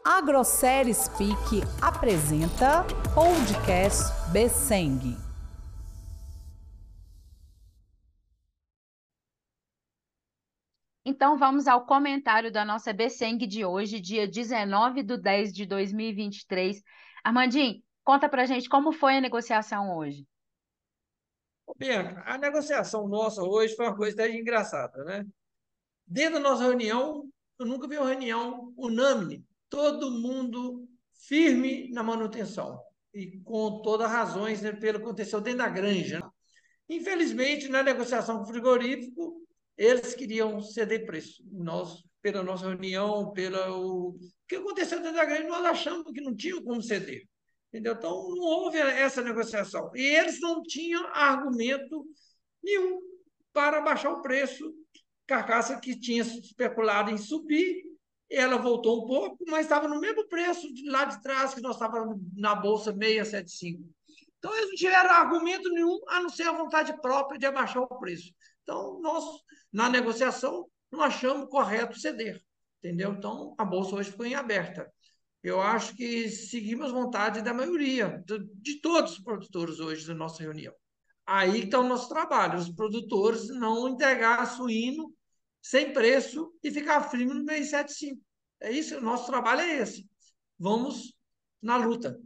Agrosérie Speak apresenta Podcast Besseng. Então, vamos ao comentário da nossa Besseng de hoje, dia 19/10/2023. Armandinho, conta pra gente como foi a negociação hoje. Bianca, a negociação nossa hoje foi uma coisa até engraçada, né? Dentro da nossa reunião, eu nunca vi uma reunião unânime, todo mundo firme na manutenção e com todas as razões, né, pelo que aconteceu dentro da granja, né? Infelizmente, na negociação com o frigorífico, eles queriam ceder preço. Nós, pela nossa reunião, o que aconteceu dentro da granja, nós achamos que não tinha como ceder. Entendeu? Então, não houve essa negociação. E eles não tinham argumento nenhum para baixar o preço. Carcaça que tinha especulado em subir, ela voltou um pouco, mas estava no mesmo preço de lá de trás, que nós estávamos na Bolsa 675. Então, eles não tiveram argumento nenhum, a não ser a vontade própria de abaixar o preço. Então, nós, na negociação, não achamos correto ceder. Entendeu? Então, a Bolsa hoje ficou em aberta. Eu acho que seguimos vontade da maioria, de todos os produtores hoje da nossa reunião. Aí está o nosso trabalho, os produtores não entregar suíno sem preço e ficar firme no 675. É isso, o nosso trabalho é esse. Vamos na luta.